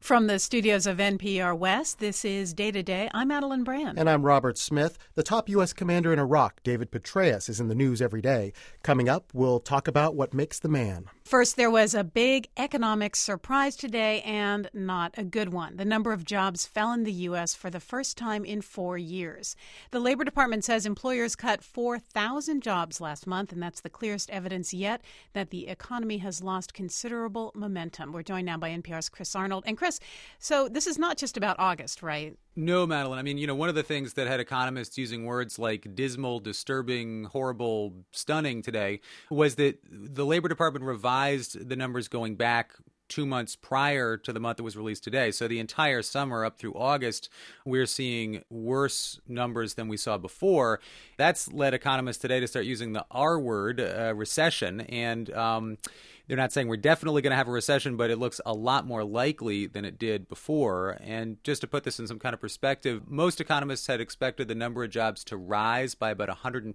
From the studios of NPR West, this is Day to Day. I'm Madeline Brand. And I'm Robert Smith. The top U.S. commander in Iraq, David Petraeus, is in the news every day. Coming up, we'll talk about what makes the man. First, there was a big economic surprise today, and not a good one. The number of jobs fell in the U.S. for the first time in 4 years. The Labor Department says employers cut 4,000 jobs last month, and that's the clearest evidence yet that the economy has lost considerable momentum. We're joined now by NPR's Chris Arnold. And Chris, so this is not just about August, right? No, Madeline. I mean, one of the things that had economists using words like dismal, disturbing, horrible, stunning today was that the Labor Department revised the numbers going back 2 months prior to the month that was released today. So the entire summer up through August, we're seeing worse numbers than we saw before. That's led economists today to start using the R word, recession. And they're not saying we're definitely going to have a recession, but it looks a lot more likely than it did before. And just to put this in some kind of perspective, most economists had expected the number of jobs to rise by about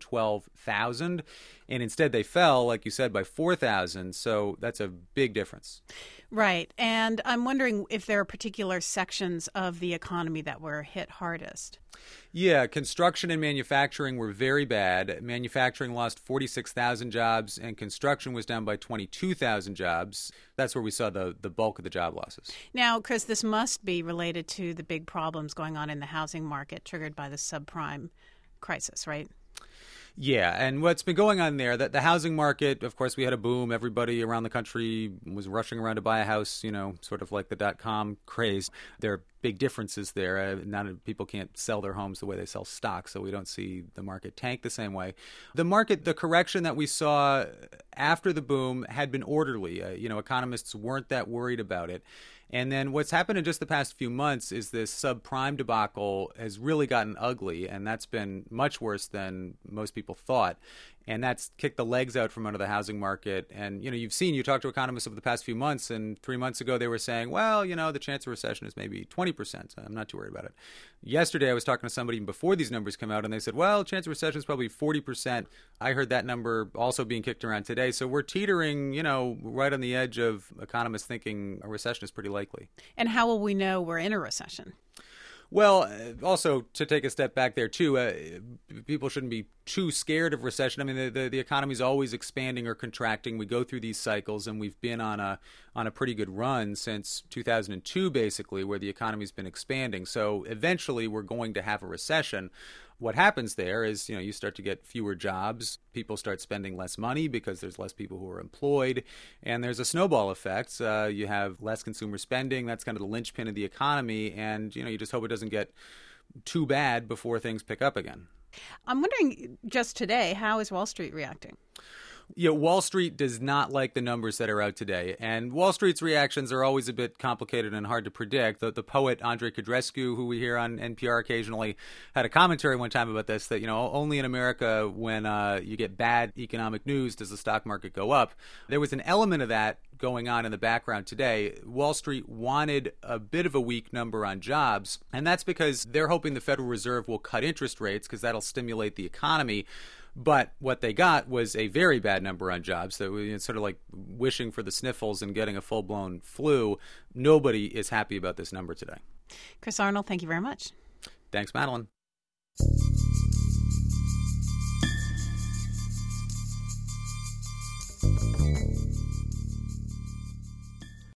112,000. And instead they fell, like you said, by 4,000. So that's a big difference. Right. And I'm wondering if there are particular sections of the economy that were hit hardest. Yeah, construction and manufacturing were very bad. Manufacturing lost 46,000 jobs, and construction was down by 22,000 jobs. That's where we saw the bulk of the job losses. Now, Chris, this must be related to the big problems going on in the housing market triggered by the subprime crisis, right? Yeah, and what's been going on there, that the housing market, of course, we had a boom. Everybody around the country was rushing around to buy a house, sort of like the dot-com craze. There are big differences there. People can't sell their homes the way they sell stocks, so we don't see the market tank the same way. The correction that we saw after the boom had been orderly. Economists weren't that worried about it. And then what's happened in just the past few months is this subprime debacle has really gotten ugly, and that's been much worse than most people thought. And that's kicked the legs out from under the housing market. And, you talked to economists over the past few months, and 3 months ago they were saying, well, the chance of recession is maybe 20%. I'm not too worried about it. Yesterday I was talking to somebody even before these numbers come out, and they said, well, chance of recession is probably 40%. I heard that number also being kicked around today. So we're teetering, right on the edge of economists thinking a recession is pretty likely. And how will we know we're in a recession? Well, also to take a step back there too, people shouldn't be too scared of recession. I mean, the economy is always expanding or contracting. We go through these cycles, and we've been on a pretty good run since 2002, basically, where the economy's been expanding. So eventually, we're going to have a recession. What happens there is, you start to get fewer jobs. People start spending less money because there's less people who are employed. And there's a snowball effect. You have less consumer spending. That's kind of the linchpin of the economy. And, you just hope it doesn't get too bad before things pick up again. I'm wondering, just today, how is Wall Street reacting? Wall Street does not like the numbers that are out today. And Wall Street's reactions are always a bit complicated and hard to predict. The poet Andrei Codrescu, who we hear on NPR occasionally, had a commentary one time about this, that, only in America when you get bad economic news does the stock market go up. There was an element of that going on in the background today. Wall Street wanted a bit of a weak number on jobs, and that's because they're hoping the Federal Reserve will cut interest rates because that'll stimulate the economy. But what they got was a very bad number on jobs. So it's sort of like wishing for the sniffles and getting a full-blown flu. Nobody is happy about this number today. Chris Arnold, thank you very much. Thanks, Madeline.